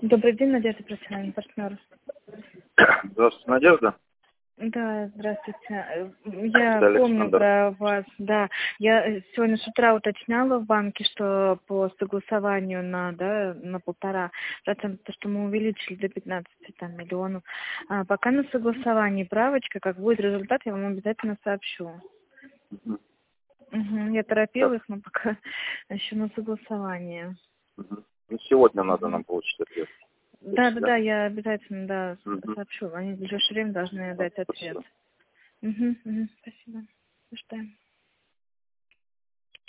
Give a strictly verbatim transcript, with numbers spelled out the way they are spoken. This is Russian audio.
Добрый день, Надежда, профессиональный партнер. Здравствуйте, Надежда. Да, здравствуйте. Я Это помню Александр. про вас, да. Я сегодня с утра уточняла в банке, что по согласованию на, да, на полтора процента, то, что мы увеличили до пятнадцати там, миллионов. А пока на согласовании правочка, как будет результат, я вам обязательно сообщу. Мгм. Угу, я Так, торопилась, но пока еще на согласование. мгм. Ну, сегодня надо Угу. нам получить ответ. Да, да, Да? да, я обязательно, да, Мгм. сообщу. Они в ближайшее время должны Так, дать ответ. спасибо. Угу, угу, спасибо. Ждем.